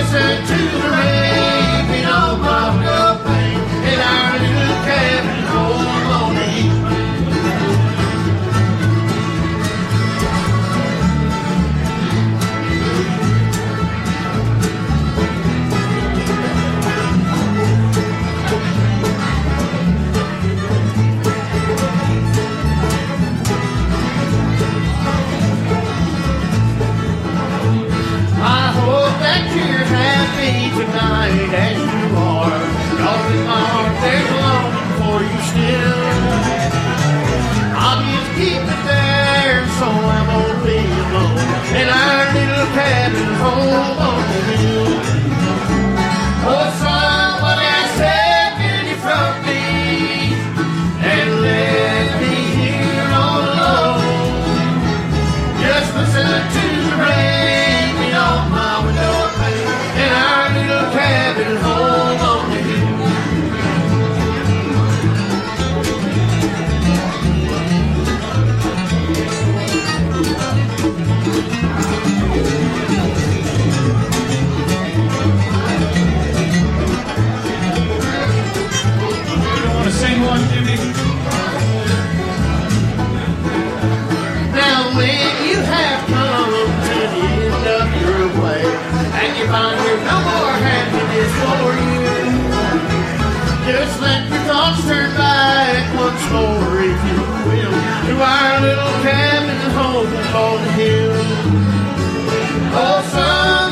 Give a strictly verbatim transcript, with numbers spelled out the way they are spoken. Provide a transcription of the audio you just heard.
listen to the raving of my propane in our little cabin home on the hill. Tonight as you are, 'cause in my heart there's a longing for you still. I'll just keep it there so I won't be alone in our little cabin home on the hill. Oh, somebody has taken you from me and left me here all alone. Just listen to the rain on my window pane in our little cabin home on the hill. You want to sing one, Jimmy? Now when you have come to the end of your way and you find there's no more happiness for you, just let your thoughts turn back once more, if you will, to our little cabin home on the hill. Oh, son.